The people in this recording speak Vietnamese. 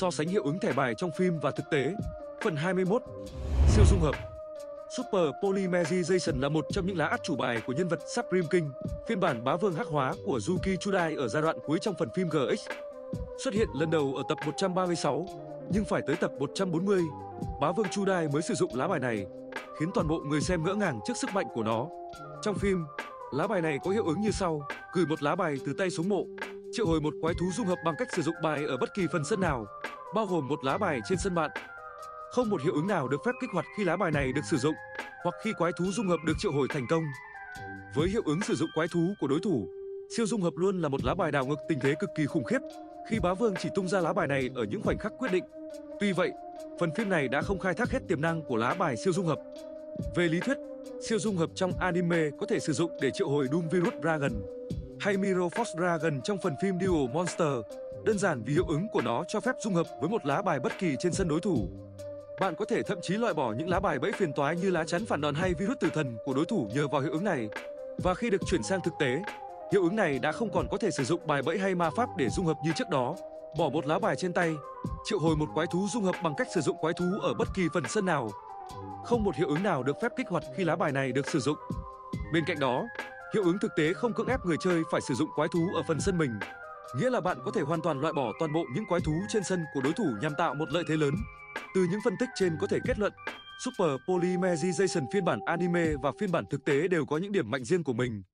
So sánh hiệu ứng thẻ bài trong phim và thực tế. Phần 21. Siêu dung hợp. Super Polymerization là một trong những lá át chủ bài của nhân vật Supreme King, phiên bản bá vương hắc hóa của Yuki Chudai ở giai đoạn cuối trong phần phim GX. Xuất hiện lần đầu ở tập 136, nhưng phải tới tập 140, bá vương Chudai mới sử dụng lá bài này, khiến toàn bộ người xem ngỡ ngàng trước sức mạnh của nó. Trong phim, lá bài này có hiệu ứng như sau: gửi một lá bài từ tay xuống mộ, triệu hồi một quái thú dung hợp bằng cách sử dụng bài ở bất kỳ phần sân nào, bao gồm một lá bài trên sân bạn. Không một hiệu ứng nào được phép kích hoạt khi lá bài này được sử dụng, hoặc khi quái thú dung hợp được triệu hồi thành công. Với hiệu ứng sử dụng quái thú của đối thủ, siêu dung hợp luôn là một lá bài đảo ngược tình thế cực kỳ khủng khiếp, khi bá vương chỉ tung ra lá bài này ở những khoảnh khắc quyết định. Tuy vậy, phần phim này đã không khai thác hết tiềm năng của lá bài siêu dung hợp. Về lý thuyết, siêu dung hợp trong anime có thể sử dụng để triệu hồi Doom Virus Dragon hay Mirror Force Dragon trong phần phim Duel Monster, đơn giản vì hiệu ứng của nó cho phép dung hợp với một lá bài bất kỳ trên sân đối thủ. Bạn có thể thậm chí loại bỏ những lá bài bẫy phiền toái như lá chắn phản đòn hay virus tử thần của đối thủ nhờ vào hiệu ứng này. Và khi được chuyển sang thực tế, hiệu ứng này đã không còn có thể sử dụng bài bẫy hay ma pháp để dung hợp như trước đó. Bỏ một lá bài trên tay, triệu hồi một quái thú dung hợp bằng cách sử dụng quái thú ở bất kỳ phần sân nào. Không một hiệu ứng nào được phép kích hoạt khi lá bài này được sử dụng. Bên cạnh đó, hiệu ứng thực tế không cưỡng ép người chơi phải sử dụng quái thú ở phần sân mình, nghĩa là bạn có thể hoàn toàn loại bỏ toàn bộ những quái thú trên sân của đối thủ nhằm tạo một lợi thế lớn. Từ những phân tích trên có thể kết luận, Super Polymerization phiên bản anime và phiên bản thực tế đều có những điểm mạnh riêng của mình.